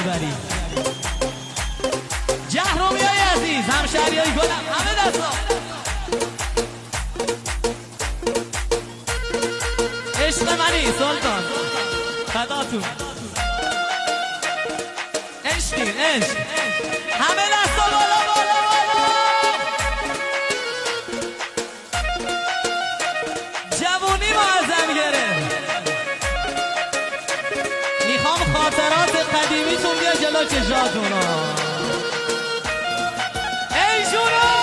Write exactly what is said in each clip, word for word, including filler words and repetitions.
میبری. جهرومی های عزیز، همشهری های گلم، همه دستا عشق منی سلطان فداتون. عشقی عشق، همه دستا بالا بالا بالا. جوونی معظم گرفت. میخوام خاطرات قدیمیتون بیا جلو چشاتون. ای جونو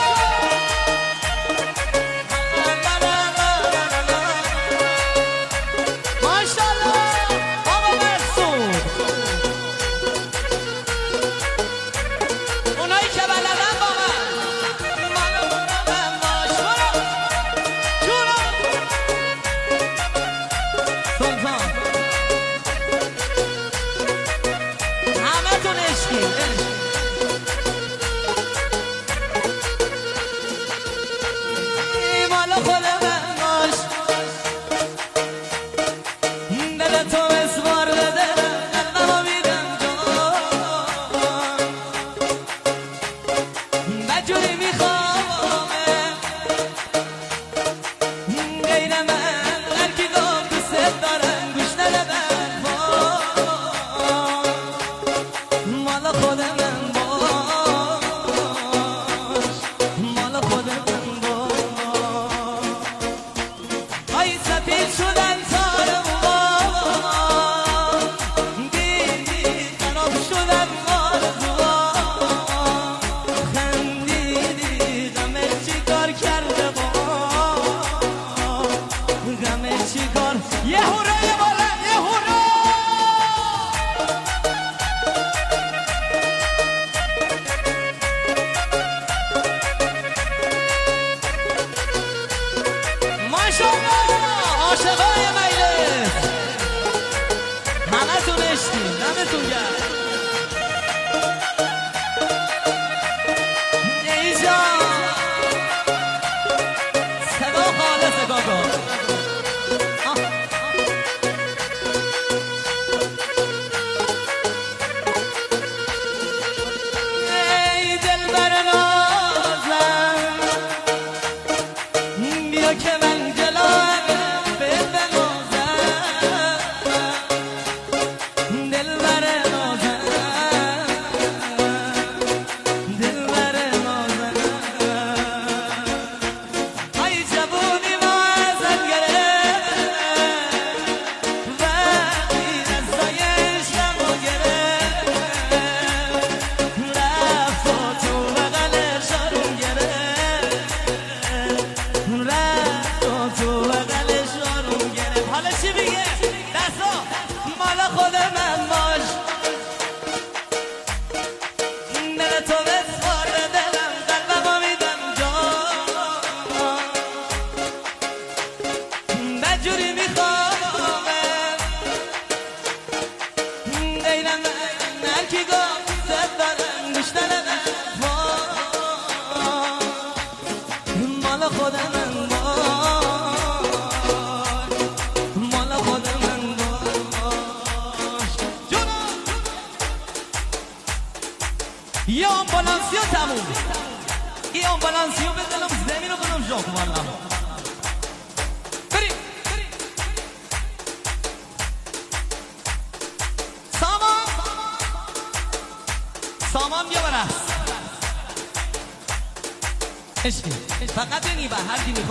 یه آمبولانسی ها تموم. یه آمبولانسی ها بزنم زمین رو کنم جا کنم. بریم سامان سامان بیا برست عشقی. فقط بگی به هر کی میخواد